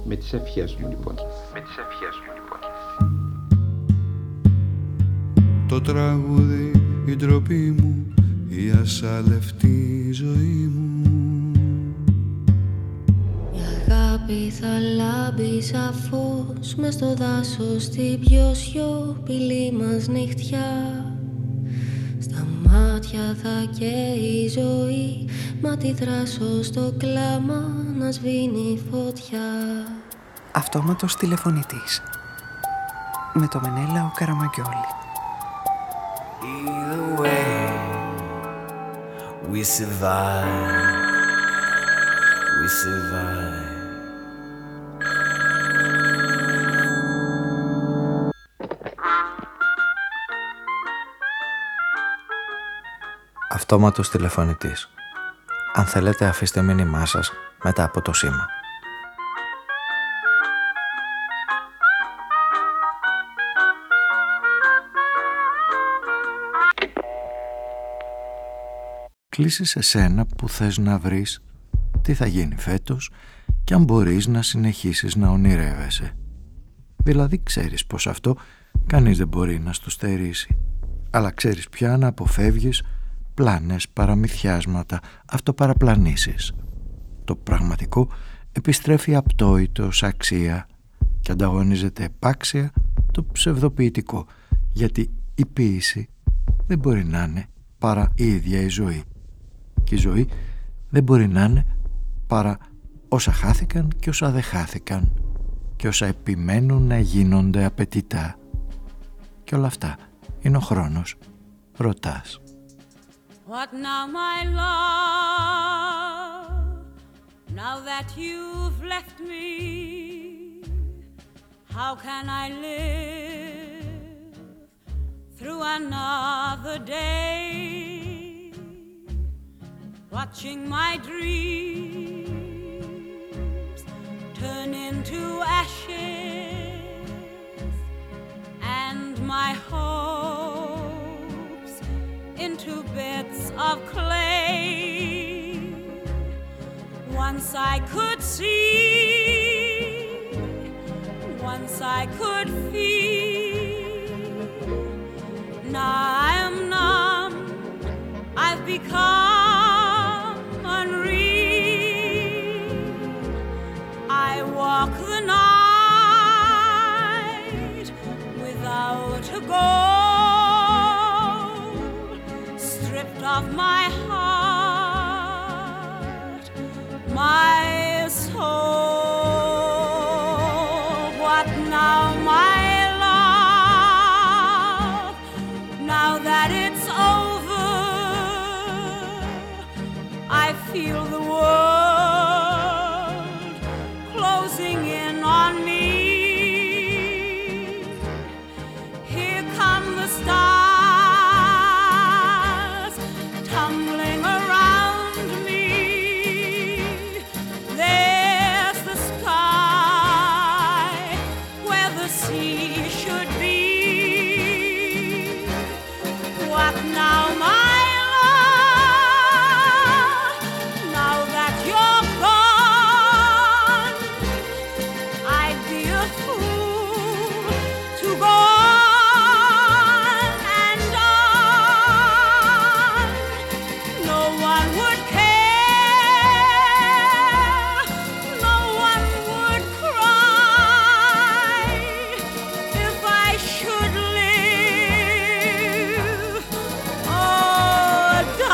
Με τις ευχές μου λοιπόν. Το τραγούδι, η ντροπή μου, η ασάλευτη ζωή μου. Η αγάπη θα λάμπει σαν φως μες στο δάσος στην πιο σιωπηλή μας νυχτιά. Στα μάτια θα καίει η ζωή, μα τη δράσω στο κλάμα να σβήνει φωτιά. Αυτόματος τηλεφωνητής με το Μενέλαο Καραμαγκιόλη. Either way, we survive. We survive. Αυτόματος τηλεφωνητής. Αν θέλετε, αφήστε μήνυμά σας μετά από το σήμα. Κλείσεις εσένα που θες να βρεις τι θα γίνει φέτος και αν μπορείς να συνεχίσεις να ονειρεύεσαι. Δηλαδή ξέρεις πως αυτό κανείς δεν μπορεί να στο στερήσει, αλλά ξέρεις πια να αποφεύγεις πλάνες, παραμυθιάσματα, αυτοπαραπλανήσεις. Το πραγματικό επιστρέφει απτόητο ως αξία και ανταγωνίζεται επάξια το ψευδοποιητικό, γιατί η ποίηση δεν μπορεί να είναι παρά η ίδια η ζωή και η ζωή δεν μπορεί να είναι παρά όσα χάθηκαν και όσα δεν χάθηκαν και όσα επιμένουν να γίνονται απαιτητά. Και όλα αυτά είναι ο χρόνος. Ρωτάς. What now, my love, now that you've left me, how can I live through another day, watching my dreams turn into ashes and my hopes into bits of clay. Once I could see, once I could feel. Now I am numb, I've become unreal. I walk the night without a goal, stripped of my heart, my soul. What now, my love, now that it's over, I feel the world closing in on me. Here come the stars tumbling around me. There's the sky where the sea should be. What now, my love, now that you're gone, I'd be a fool to go on and on. No one would care, no one would cry if I should live or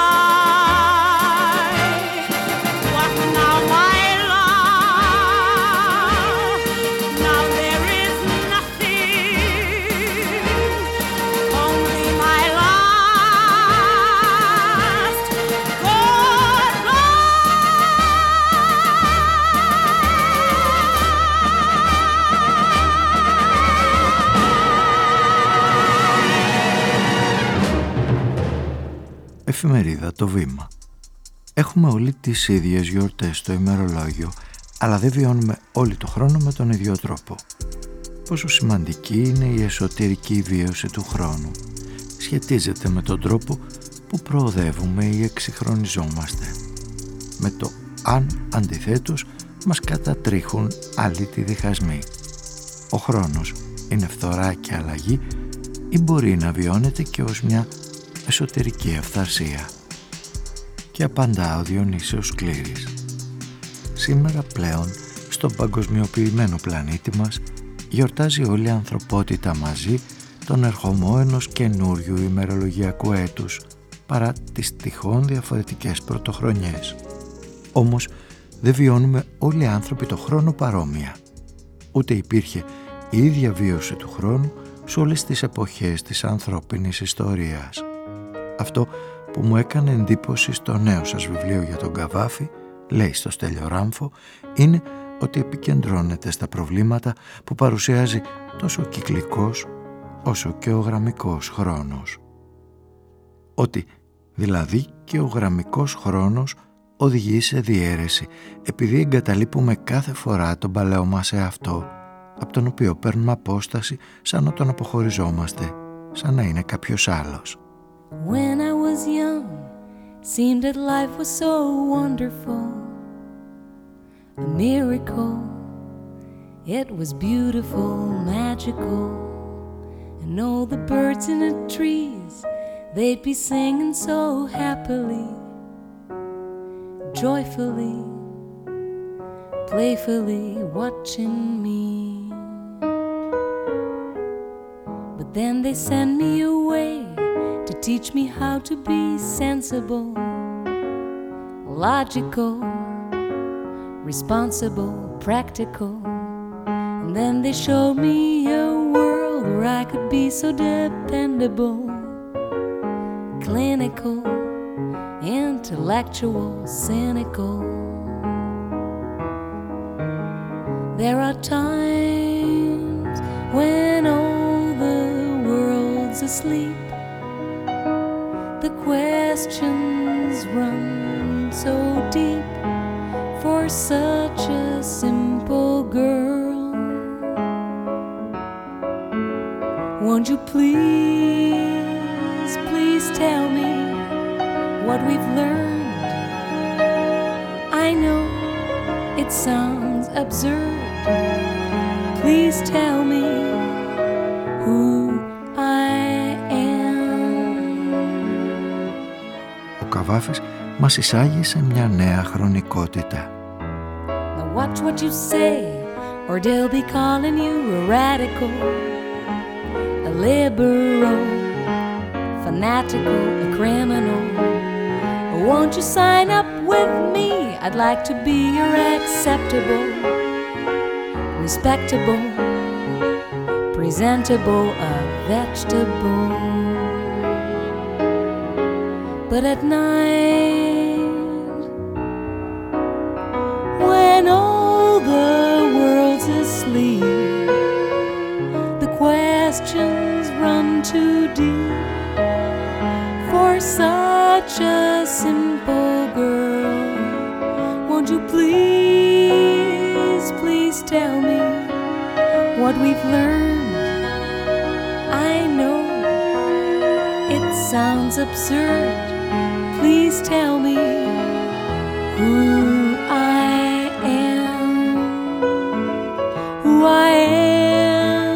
die. What now, my love? Now there is nothing, only my last Εφημερίδα Το Βήμα. Έχουμε όλοι τις ίδιες γιορτές στο ημερολόγιο, αλλά δεν βιώνουμε όλη το χρόνο με τον ίδιο τρόπο. Πόσο σημαντική είναι η εσωτερική βίωση του χρόνου. Σχετίζεται με τον τρόπο που προοδεύουμε ή εξυγχρονιζόμαστε. Με το αν αντιθέτως μας κατατρίχουν άλυτοι διχασμοί. Ο χρόνος είναι φθορά και αλλαγή ή μπορεί να βιώνεται και ως μια εσωτερική αυθαρσία. Και απαντά ο Διονύσιος Κλήρης. Σήμερα πλέον στον παγκοσμιοποιημένο πλανήτη μας γιορτάζει όλη η ανθρωπότητα μαζί τον ερχομό ενός καινούριου ημερολογιακού έτους παρά τις τυχόν διαφορετικές πρωτοχρονιές. Όμως δεν βιώνουμε όλοι οι άνθρωποι το χρόνο παρόμοια. Ούτε υπήρχε η ίδια βίωση του χρόνου σε όλες τις εποχές της ανθρώπινης ιστορίας. Αυτό που μου έκανε εντύπωση στο νέο σας βιβλίο για τον Καβάφη, λέει στο Στέλιο Ράμφο, είναι ότι επικεντρώνεται στα προβλήματα που παρουσιάζει τόσο ο κυκλικός όσο και ο γραμμικός χρόνος. Ότι δηλαδή και ο γραμμικός χρόνος οδηγεί σε διαίρεση επειδή εγκαταλείπουμε κάθε φορά τον παλαιό μας εαυτό, από τον οποίο παίρνουμε απόσταση σαν να τον αποχωριζόμαστε, σαν να είναι κάποιος άλλος. When I was young, seemed that life was so wonderful, a miracle. It was beautiful, magical, and all the birds in the trees, they'd be singing so happily, joyfully, playfully watching me. But then they sent me away to teach me how to be sensible, logical, responsible, practical. And then they showed me a world where I could be so dependable, clinical, intellectual, cynical. There are times when all the world's asleep, the questions run so deep for such a simple girl. Won't you please, please tell me what we've learned? I know it sounds absurd. Please tell me who I am. Ο Καβάφης μας εισάγει σε μια νέα χρονικότητα. Now watch what you say, or they'll be calling you a radical, a liberal, fanatical, a criminal. Won't you sign up with me? I'd like to be your acceptable, respectable, presentable, a vegetable. But at night, when all the world's asleep, the questions run too deep for such a simple girl. Won't you please, please tell me what we've learned? I know it sounds absurd. Please tell me who I am, who I am,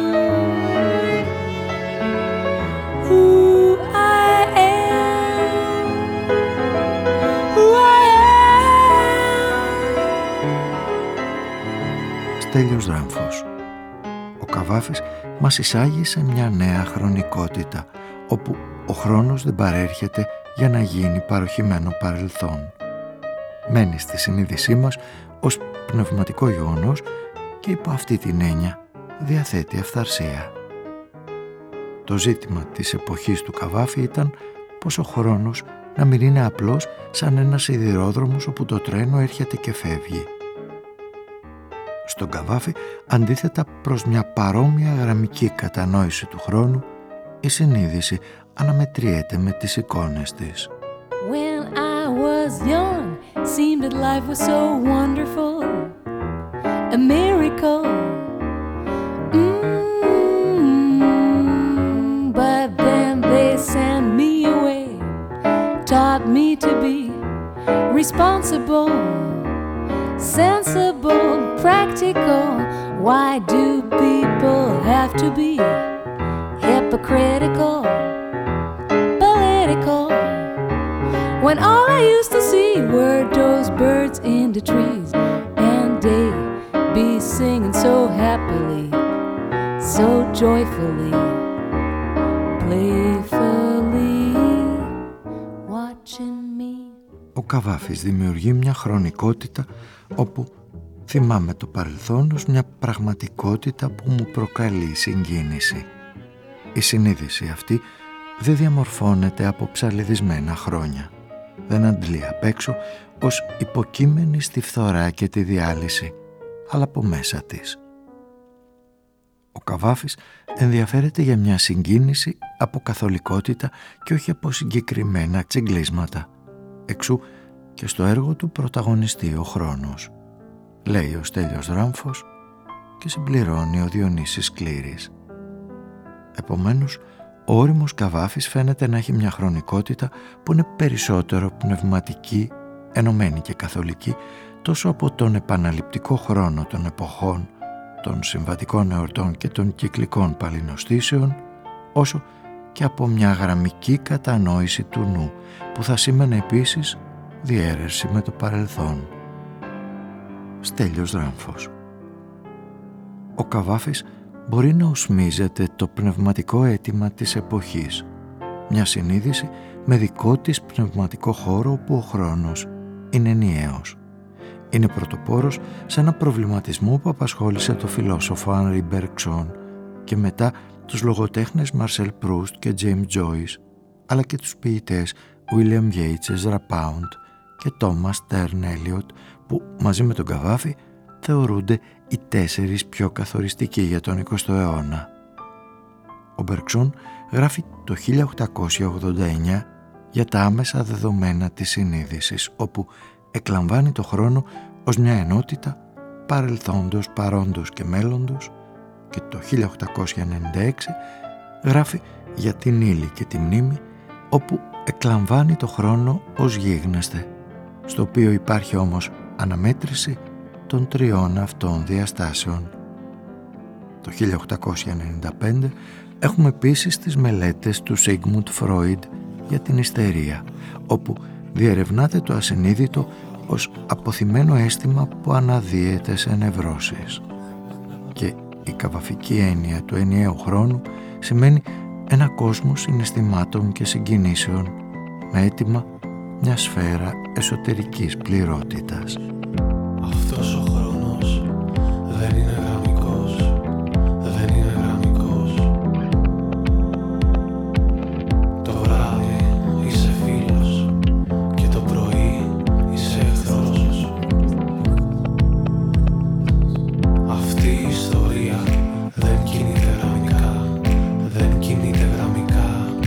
who I am, who I am. Στέλιος Δράμφος. Ο Καβάφης μας εισάγει σε μια νέα χρονικότητα, όπου ο χρόνος δεν παρέρχεται για να γίνει παροχημένο παρελθόν. Μένει στη συνείδησή μας ως πνευματικό γεγονός και υπό αυτή την έννοια διαθέτει αυθαρσία. Το ζήτημα της εποχής του Καβάφη ήταν πως ο χρόνος να μην είναι απλώς σαν ένας σιδηρόδρομος όπου το τρένο έρχεται και φεύγει. Στον Καβάφη, αντίθετα προς μια παρόμοια γραμμική κατανόηση του χρόνου, η συνείδηση αναμετριέται με τις εικόνες της. When I was young, seemed that life was so wonderful, a miracle. But then they sent me away, taught me to be responsible, sensible, practical. Why do people have to be hypocritical, political, when all I used to see were those birds in the trees, and they be singing so happily, so joyfully, playfully, watching me. Ο Καβάφης δημιουργεί μια χρονικότητα όπου θυμάμαι το παρελθόν ως μια πραγματικότητα που μου προκαλεί συγκίνηση. Η συνείδηση αυτή δεν διαμορφώνεται από ψαλιδισμένα χρόνια. Δεν αντλεί απ' έξω ως υποκείμενη στη φθορά και τη διάλυση, αλλά από μέσα της. Ο Καβάφης ενδιαφέρεται για μια συγκίνηση από καθολικότητα και όχι από συγκεκριμένα τσιγκλίσματα. Εξού και στο έργο του πρωταγωνιστεί ο χρόνος, λέει ο Στέλιος Δράμφος και συμπληρώνει ο Διονύσης Κλήρης. Επομένως, ο όριμος Καβάφης φαίνεται να έχει μια χρονικότητα που είναι περισσότερο πνευματική, ενωμένη και καθολική, τόσο από τον επαναληπτικό χρόνο των εποχών, των συμβατικών εορτών και των κυκλικών παλινοστήσεων, όσο και από μια γραμμική κατανόηση του νου, που θα σήμαινε επίσης διέρεση με το παρελθόν. Στέλιος Δράμφος. Ο Καβάφης μπορεί να οσμίζεται το πνευματικό αίτημα της εποχής, μια συνείδηση με δικό της πνευματικό χώρο όπου ο χρόνος είναι ενιαίος. Είναι πρωτοπόρος σε ένα προβληματισμό που απασχόλησε το φιλόσοφο Henri Bergson και μετά τους λογοτέχνες Marcel Proust και James Joyce, αλλά και τους ποιητές William Yeats, Ezra Pound και Thomas Stern Eliot, που μαζί με τον Καβάφη θεωρούνται οι 4 πιο καθοριστικοί για τον 20ο αιώνα. Ο Bergson γράφει το 1889 για τα άμεσα δεδομένα της συνείδησης, όπου εκλαμβάνει το χρόνο ως μια ενότητα παρελθόντος, παρόντος και μέλλοντος, και το 1896 γράφει για την ύλη και τη μνήμη, όπου εκλαμβάνει το χρόνο ως γίγνεσθε, στο οποίο υπάρχει όμως αναμέτρηση των 3 αυτών διαστάσεων. Το 1895 έχουμε επίσης τις μελέτες του Sigmund Freud για την ιστερία, όπου διερευνάται το ασυνείδητο ως αποθυμένο αίσθημα που αναδύεται σε νευρώσεις. Και η καβαφική έννοια του ενιαίου χρόνου σημαίνει ένα κόσμο συναισθημάτων και συγκινήσεων με αίτημα μια σφαίρα εσωτερικής πληρότητας. Αυτός ο χρόνος δεν είναι γραμμικός, δεν είναι γραμμικός. Το βράδυ είσαι φίλος και το πρωί είσαι εχθρός. Αυτή η ιστορία δεν κινείται γραμμικά, δεν κινείται γραμμικά.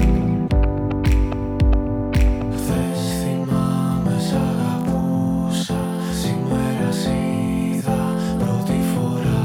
Χθες θυμάμαι σ' αγαπούσα, σήμερα σ' είδα πρώτη φορά.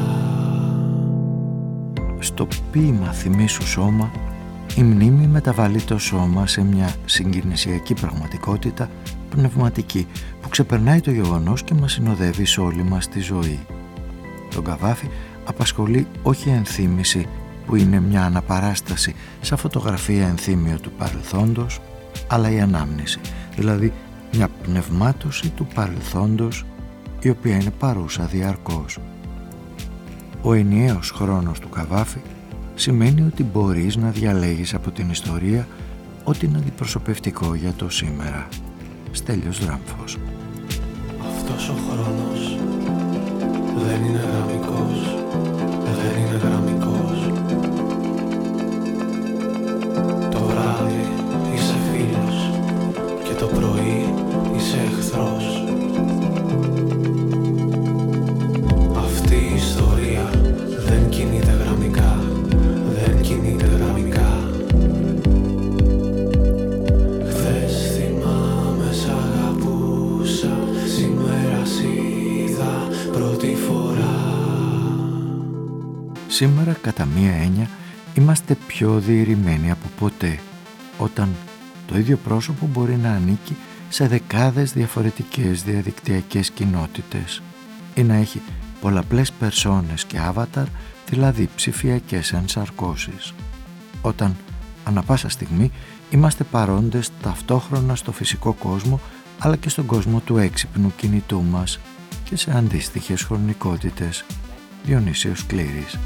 Στο ποίημα «Θυμήσου σώμα», η μνήμη μεταβάλλει το σώμα σε μια συγκινησιακή πραγματικότητα πνευματική που ξεπερνάει το γεγονός και μας συνοδεύει σε όλη μας τη ζωή. Τον Καβάφη απασχολεί όχι η ενθύμηση που είναι μια αναπαράσταση σαν φωτογραφία ενθύμιο του παρελθόντος, αλλά η ανάμνηση, δηλαδή μια πνευμάτωση του παρελθόντος η οποία είναι παρούσα διαρκώς. Ο ενιαίος χρόνος του Καβάφη σημαίνει ότι μπορείς να διαλέγεις από την ιστορία ό,τι είναι αντιπροσωπευτικό για το σήμερα. Στέλιος Δράμφος. Αυτός ο χρόνος δεν είναι γραμμικός, δεν είναι γραμμικός. Το βράδυ είσαι φίλος και το πρωί είσαι εχθρός. Αυτή η ιστορία δεν κινείται γραμμικά, δεν κινείται γραμμικά. Χθες θυμάμαι σ' αγαπούσα, σήμερα σ' είδα πρώτη φορά. Σήμερα κατά μία έννοια είμαστε πιο διηρημένοι από ποτέ, όταν το ίδιο πρόσωπο μπορεί να ανήκει σε δεκάδες διαφορετικές διαδικτυακές κοινότητες ή να έχει πολλαπλές περσόνες και άβαταρ, δηλαδή ψηφιακές ενσαρκώσεις. Όταν ανά πάσα στιγμή είμαστε παρόντες ταυτόχρονα στο φυσικό κόσμο, αλλά και στον κόσμο του έξυπνου κινητού μας και σε αντίστοιχες χρονικότητες. Διονύσιος Κλήρης.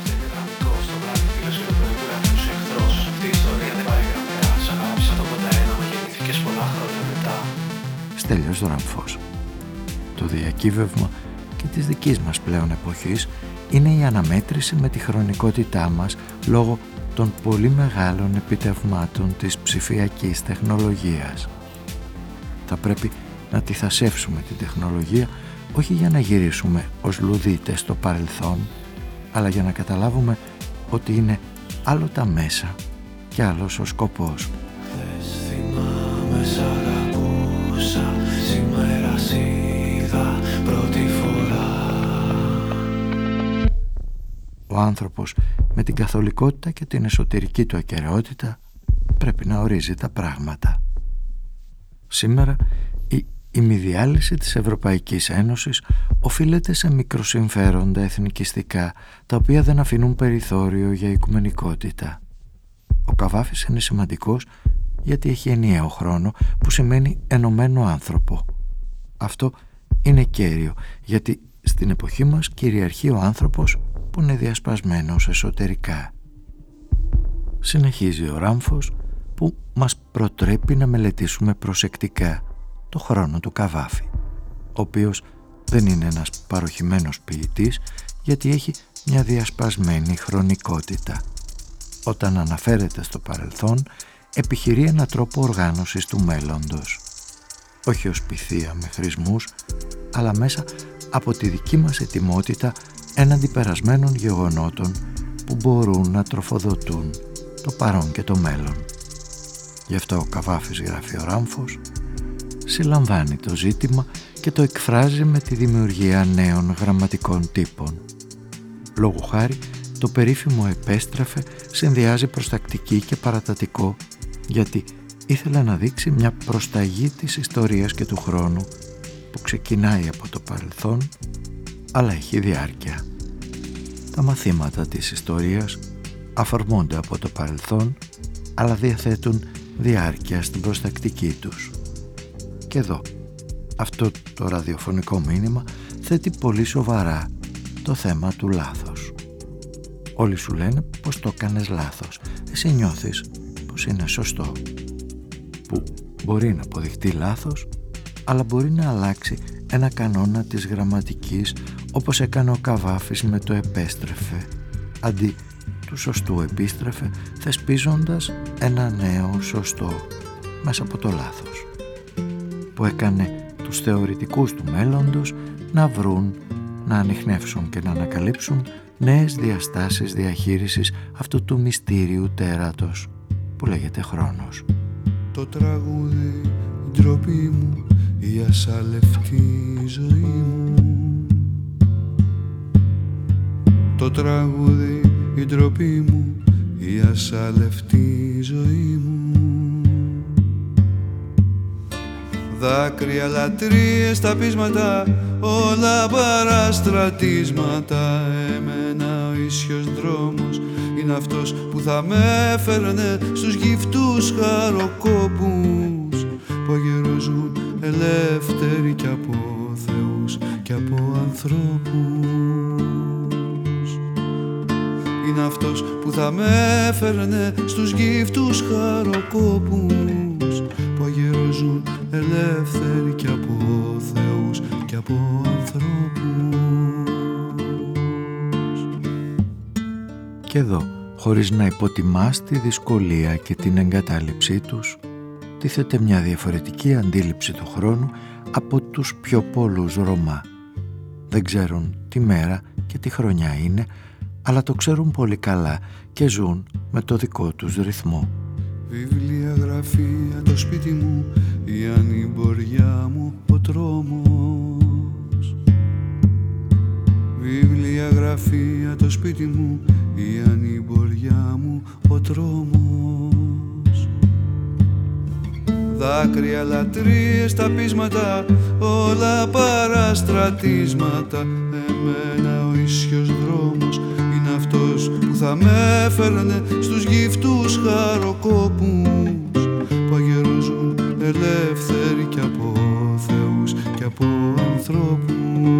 Στέλιος Ράμφος. Το διακύβευμα και της δικής μας πλέον εποχής είναι η αναμέτρηση με τη χρονικότητά μας λόγω των πολύ μεγάλων επιτευγμάτων της ψηφιακής τεχνολογίας. Θα πρέπει να τυθασεύσουμε την τεχνολογία όχι για να γυρίσουμε ως λουδίτες στο παρελθόν, αλλά για να καταλάβουμε ότι είναι άλλο τα μέσα και άλλος ο σκοπός. Χθες θυμάμαι σ' αγαπούσα, σήμερα σ' είδα πρώτη φορά. Ο άνθρωπος με την καθολικότητα και την εσωτερική του ακεραιότητα πρέπει να ορίζει τα πράγματα. Σήμερα η ημιδιάλυση της Ευρωπαϊκής Ένωσης οφείλεται σε μικροσυμφέροντα εθνικιστικά, τα οποία δεν αφήνουν περιθώριο για οικουμενικότητα. Ο Καβάφης είναι σημαντικός γιατί έχει ενιαίο χρόνο, που σημαίνει ενωμένο άνθρωπο. Αυτό είναι κέριο, γιατί στην εποχή μας κυριαρχεί ο άνθρωπος που είναι διασπασμένος εσωτερικά. Συνεχίζει ο Ράμφος, που μας προτρέπει να μελετήσουμε προσεκτικά το χρόνο του Καβάφη, ο οποίος δεν είναι ένας παροχημένος ποιητής, γιατί έχει μια διασπασμένη χρονικότητα. Όταν αναφέρεται στο παρελθόν, επιχειρεί έναν τρόπο οργάνωσης του μέλλοντος, όχι ως πυθία με χρησμούς, αλλά μέσα από τη δική μας ετοιμότητα έναντι περασμένων γεγονότων που μπορούν να τροφοδοτούν το παρόν και το μέλλον. Γι' αυτό ο Καβάφης, γράφει ο Ράμφος, συλλαμβάνει το ζήτημα και το εκφράζει με τη δημιουργία νέων γραμματικών τύπων. Λόγου χάρη, το περίφημο «επέστρεφε» συνδυάζει προστακτική και παρατατικό, γιατί ήθελε να δείξει μια προσταγή της ιστορίας και του χρόνου που ξεκινάει από το παρελθόν, αλλά έχει διάρκεια. Τα μαθήματα της ιστορίας αφορμώνται από το παρελθόν, αλλά διαθέτουν διάρκεια στην προστακτική τους. Και εδώ, αυτό το ραδιοφωνικό μήνυμα θέτει πολύ σοβαρά το θέμα του λάθος. Όλοι σου λένε πως το κάνεις λάθος. Εσύ νιώθεις πως είναι σωστό. Που μπορεί να αποδειχτεί λάθος, αλλά μπορεί να αλλάξει ένα κανόνα της γραμματικής, όπως έκανε ο Καβάφης με το «επέστρεφε», αντί του σωστού «επίστρεφε», θεσπίζοντας ένα νέο σωστό μέσα από το λάθος, που έκανε τους θεωρητικούς του μέλλοντος να βρουν, να ανιχνεύσουν και να ανακαλύψουν νέες διαστάσεις διαχείρισης αυτού του μυστήριου τέρατος που λέγεται χρόνος. Το τραγούδι, η ντροπή μου, η ασαλευτή ζωή μου. Το τραγούδι, η ντροπή μου, η ασαλευτή ζωή μου. Δάκρυα, λατρείες, τα πείσματα, όλα παραστρατίσματα. Εμένα ο ίσιος δρόμος είναι αυτός που θα με έφερνε στους γυφτούς χαροκόπους που αγερόζουν ελεύθεροι κι από θεούς κι από ανθρώπους. Είναι αυτός που θα με έφερνε στους γυφτούς χαροκόπους που αγερόζουν ελεύθεροι κι από θεούς κι από ανθρώπους. Και εδώ, χωρίς να υποτιμάς τη δυσκολία και την εγκατάλειψή τους, τίθεται μια διαφορετική αντίληψη του χρόνου από τους πιο πολλούς Ρωμά. Δεν ξέρουν τι μέρα και τι χρονιά είναι, αλλά το ξέρουν πολύ καλά και ζουν με το δικό τους ρυθμό. Βιβλία, γραφεία, το σπίτι μου, η ανημποριά μου, ο τρόμος. Βιβλία, γραφεία, το σπίτι μου, η ανημποριά μου, ο τρόμος. δάκρυα, λατρείες, τα πείσματα, όλα παραστρατίσματα. Εμένα ο ίσιος δρόμος είναι αυτός που θα με έφερνε στους γυφτούς χαροκόπους που αγερόζουν ελεύθεροι κι από θεούς κι από ανθρώπους.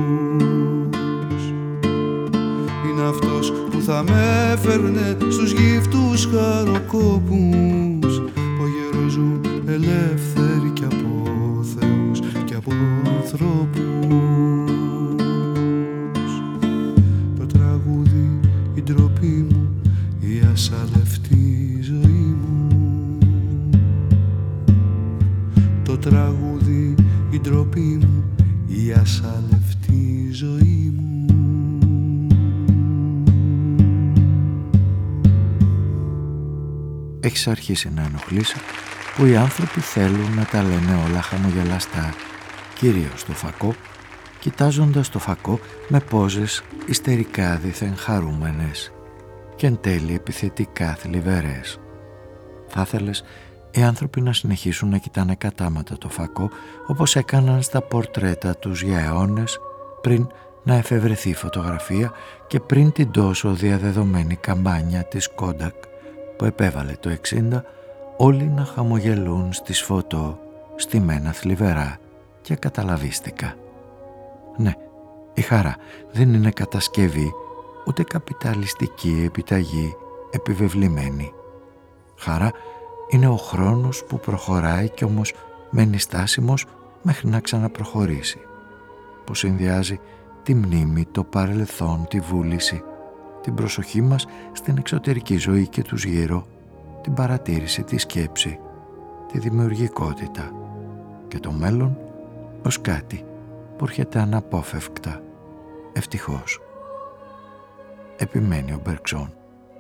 Είναι αυτός που θα με έφερνε στους γυφτούς χαροκόπους που αγερόζουν ελεύθεροι κι από θεούς κι από ανθρώπους. Το τραγούδι, η ντροπή μου, η ασαλευτή ζωή μου. Το τραγούδι, η ντροπή μου, η ασαλευτή ζωή μου. Έχεις αρχίσει να ενοχλείσαι που οι άνθρωποι θέλουν να τα λένε όλα χαμογελαστά, κυρίως στο φακό, κοιτάζοντας το φακό με πόζες ιστερικά δήθεν χαρούμενες και εν τέλει επιθετικά θλιβερές. Θα ήθελες οι άνθρωποι να συνεχίσουν να κοιτάνε κατάματα το φακό όπως έκαναν στα πορτρέτα τους για αιώνες πριν να εφευρεθεί η φωτογραφία και πριν την τόσο διαδεδομένη καμπάνια της Kodak που επέβαλε το 60 όλοι να χαμογελούν στις φωτό στημένα θλιβερά και καταλαβίστικα. Ναι, η χαρά δεν είναι κατασκευή ούτε καπιταλιστική επιταγή επιβεβλημένη. Χαρά είναι ο χρόνος που προχωράει κι όμως μένει στάσιμος μέχρι να ξαναπροχωρήσει, που συνδυάζει τη μνήμη, το παρελθόν, τη βούληση, την προσοχή μας στην εξωτερική ζωή και τους γύρω, την παρατήρηση, τη σκέψη, τη δημιουργικότητα και το μέλλον ως κάτι που έρχεται αναπόφευκτα, ευτυχώς. Επιμένει ο Μπεργκσόν.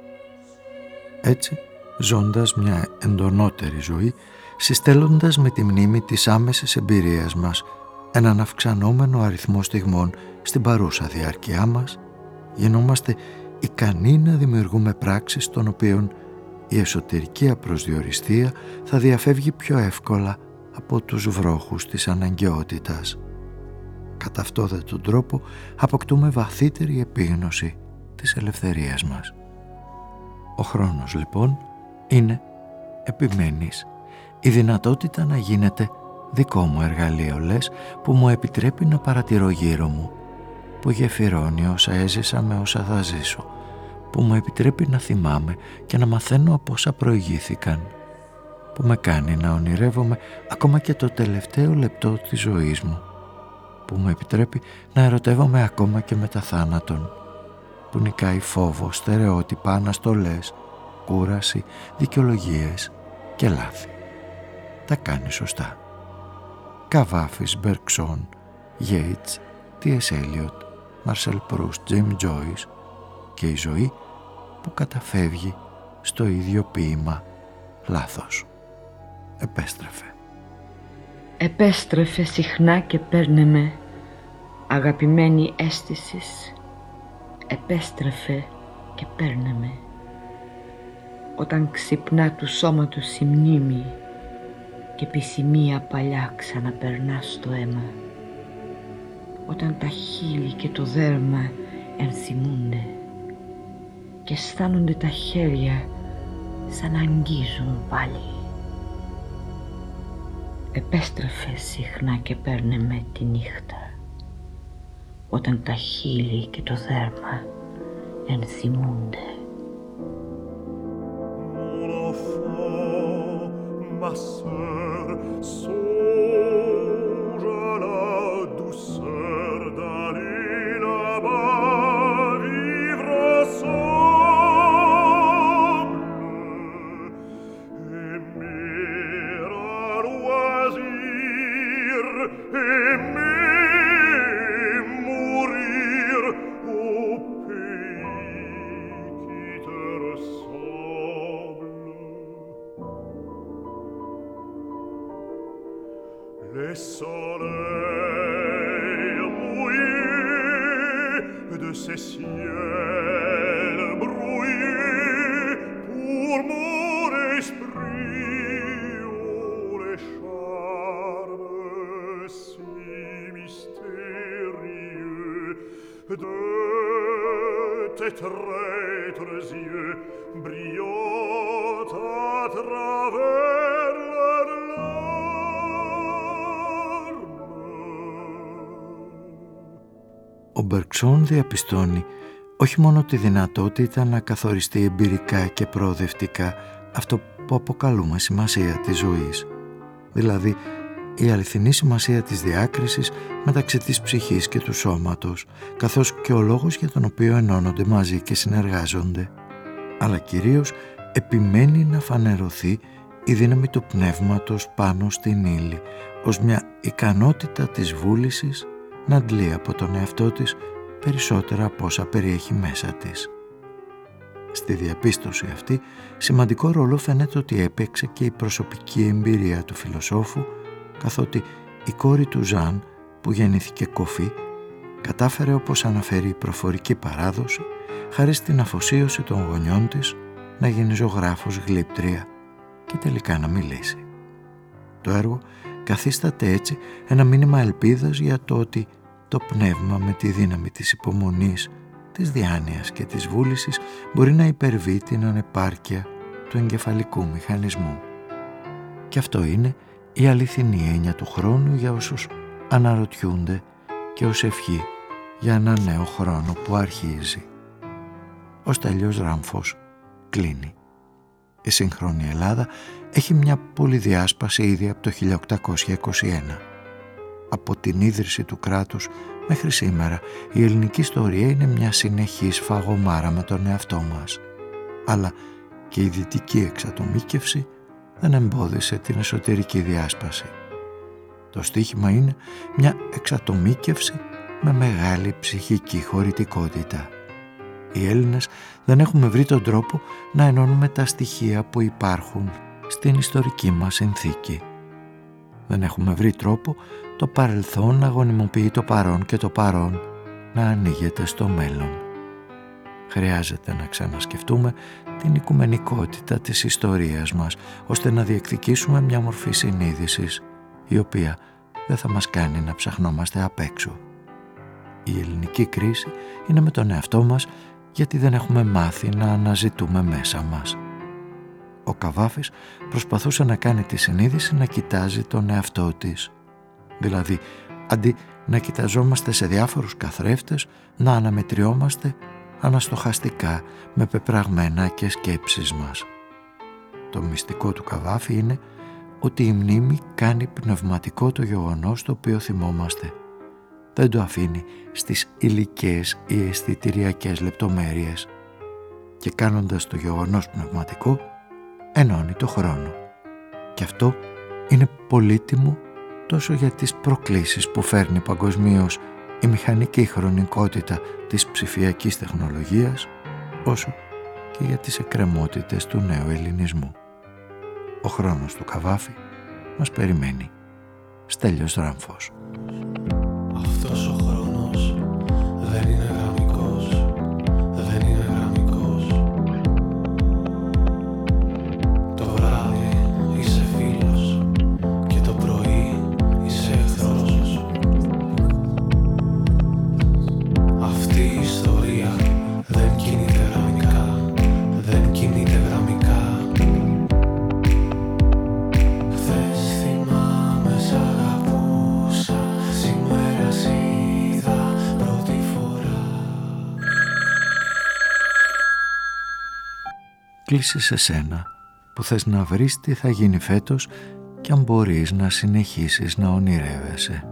Έτσι, ζώντας μια εντονότερη ζωή, συστέλλοντας με τη μνήμη της άμεσης εμπειρίας μας έναν αυξανόμενο αριθμό στιγμών στην παρούσα διάρκεια μας, γινόμαστε ικανοί να δημιουργούμε πράξεις των οποίων η εσωτερική απροσδιοριστία θα διαφεύγει πιο εύκολα από τους βρόχους της αναγκαιότητας. Κατά αυτό δε τον τρόπο αποκτούμε βαθύτερη επίγνωση της ελευθερίας μας. Ο χρόνος λοιπόν είναι, επιμένεις, η δυνατότητα να γίνεται δικό μου εργαλείο, λες, που μου επιτρέπει να παρατηρώ γύρω μου, που γεφυρώνει όσα έζησα με όσα θα ζήσω, που μου επιτρέπει να θυμάμαι και να μαθαίνω από όσα προηγήθηκαν, που με κάνει να ονειρεύομαι ακόμα και το τελευταίο λεπτό της ζωής μου, που μου επιτρέπει να ερωτεύομαι ακόμα και μετά θάνατον, που νικάει φόβο, στερεότυπα, αναστολές, κούραση, δικαιολογίες και λάθη. Τα κάνει σωστά. Καβάφης, Μπεργκσόν, Γέιτς, T.S. Eliot, Μαρσέλ Προύστ, Τζιμ Τζόις και η ζωή που καταφεύγει στο ίδιο ποίημα λάθος. Επέστρεφε. Επέστρεφε συχνά και παίρνε με, αγαπημένη αίσθησης. Επέστρεφε και παίρνε με. Όταν ξυπνά του σώματος η μνήμη και επισημία παλιά ξαναπερνά στο αίμα. Όταν τα χείλη και το δέρμα ενθυμούνται και αισθάνονται τα χέρια σαν να αγγίζουν πάλι. Επέστρεφε συχνά και παίρνε με τη νύχτα, όταν τα χείλη και το δέρμα ενθυμούνται. Les soleils mouillés de ces ciels brouillés pour mon esprit, oh les chants tes traîtres yeux brillent à travers leurs larmes. Ο Μπεργκσόν διαπιστώνει όχι μόνο τη δυνατότητα να καθοριστεί εμπειρικά και προοδευτικά αυτό που αποκαλούμε σημασία της ζωής, δηλαδή η αληθινή σημασία της διάκρισης μεταξύ της ψυχής και του σώματος, καθώς και ο λόγος για τον οποίο ενώνονται μαζί και συνεργάζονται, αλλά κυρίως επιμένει να φανερωθεί η δύναμη του πνεύματος πάνω στην ύλη, ως μια ικανότητα της βούλησης να αντλεί από τον εαυτό της περισσότερα από όσα περιέχει μέσα της. Στη διαπίστωση αυτή σημαντικό ρόλο φαίνεται ότι έπαιξε και η προσωπική εμπειρία του φιλοσόφου, καθότι η κόρη του Ζαν, που γεννήθηκε κοφή, κατάφερε, όπως αναφέρει η προφορική παράδοση, χάρη στην αφοσίωση των γονιών της, να γίνει ζωγράφος γλύπτρια και τελικά να μιλήσει. Το έργο καθίσταται έτσι ένα μήνυμα ελπίδας για το ότι το πνεύμα με τη δύναμη της υπομονής, της διάνοιας και της βούλησης μπορεί να υπερβεί την ανεπάρκεια του εγκεφαλικού μηχανισμού. Και αυτό είναι η αληθινή έννοια του χρόνου για όσους αναρωτιούνται και ως ευχή για ένα νέο χρόνο που αρχίζει. Ο Στέλιος Ράμφος κλείνει. Η σύγχρονη Ελλάδα έχει μια πολυδιάσπαση ήδη από το 1821. Από την ίδρυση του κράτους μέχρι σήμερα η ελληνική ιστορία είναι μια συνεχής φαγωμάρα με τον εαυτό μας. Αλλά και η δυτική εξατομίκευση δεν εμπόδισε την εσωτερική διάσπαση. Το στίχημα είναι μια εξατομίκευση με μεγάλη ψυχική χωρητικότητα. Οι Έλληνες δεν έχουμε βρει τον τρόπο να ενώνουμε τα στοιχεία που υπάρχουν στην ιστορική μας συνθήκη. Δεν έχουμε βρει τρόπο το παρελθόν να γονιμοποιεί το παρόν και το παρόν να ανοίγεται στο μέλλον. Χρειάζεται να ξανασκεφτούμε την οικουμενικότητα της ιστορίας μας, ώστε να διεκδικήσουμε μια μορφή συνείδησης, η οποία δεν θα μας κάνει να ψαχνόμαστε απ' έξω. Η ελληνική κρίση είναι με τον εαυτό μας, γιατί δεν έχουμε μάθει να αναζητούμε μέσα μας. Ο Καβάφης προσπαθούσε να κάνει τη συνείδηση να κοιτάζει τον εαυτό της. Δηλαδή, αντί να κοιταζόμαστε σε διάφορους καθρέφτες, να αναμετριόμαστε αναστοχαστικά με πεπραγμένα και σκέψεις μας. Το μυστικό του Καβάφη είναι ότι η μνήμη κάνει πνευματικό το γεγονός το οποίο θυμόμαστε. Δεν το αφήνει στις υλικές ή αισθητηριακές λεπτομέρειες και κάνοντας το γεγονός πνευματικό ενώνει το χρόνο. Και αυτό είναι πολύτιμο τόσο για τις προκλήσεις που φέρνει παγκοσμίως η μηχανική χρονικότητα της ψηφιακής τεχνολογίας, όσο και για τις εκκρεμότητες του νέου ελληνισμού. Ο χρόνος του Καβάφη μας περιμένει. Στέλιος Ράμφος. Αυτός ο χρόνος δεν είναι γραμμικός, δεν είναι γραμμικός. Το βράδυ είσαι φίλος και το πρωί είσαι εχθρός. Αυτή η ιστορία δεν κινείται γραμμικά, δεν κινείται γραμμικά. Χθες θυμάμαι σ' αγαπούσα, σήμερα σ' είδα πρώτη φορά. Κλείσεις εσένα που θες να βρεις τι θα γίνει φέτος και αν μπορείς να συνεχίσεις να ονειρεύεσαι.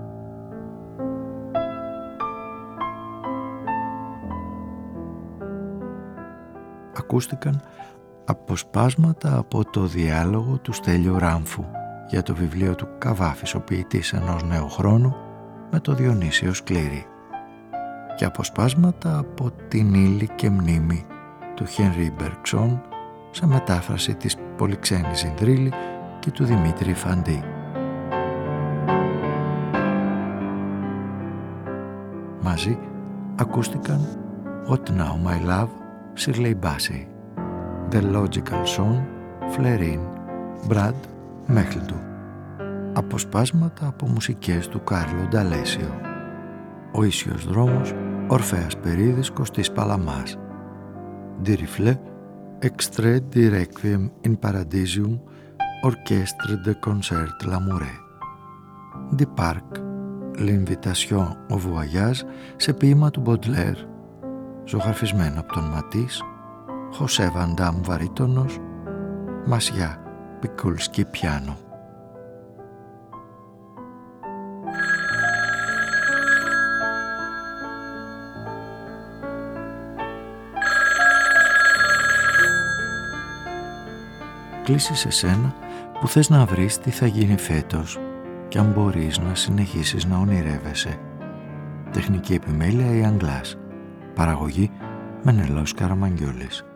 Ακούστηκαν αποσπάσματα από το διάλογο του Στέλιου Ράμφου για το βιβλίο του «Καβάφης, ο ποιητής ενός νέου χρόνου» με το Διονύσιο Σκλήρη και αποσπάσματα από την ύλη και μνήμη του Χένρι Μπεργκσόν σε μετάφραση της Πολυξένης Ζινδρίλη και του Δημήτρη Φαντή. Μαζί ακούστηκαν What Now My Love, Shirley Bassey, The Logical Song, Φλερίν, Brad, Μέχλντου. Αποσπάσματα από μουσικές του Κάρλο Νταλέσιο. Ο Ίσιος Δρόμος, Ορφέας Περίδης, Κωστής Παλαμάς. Diriffle, Extrait du Requiem in Paradisium, Orchestre de Concert Lamoureux. Di Parc, L'Invitation au Voyage, σε ποίημα του Baudelaire, ζωγραφισμένο από τον Ματίς, Χωσέ Βαν Ντάμ βαρύτονος, Μασιά Πικούλσκι πιάνο. Κλείσεις εσένα που θες να βρεις τι θα γίνει φέτος και αν μπορείς να συνεχίσεις να ονειρεύεσαι. Τεχνική επιμέλεια η Αγγλάς. Παραγωγή Μενελαός Καραμαγγιόλης.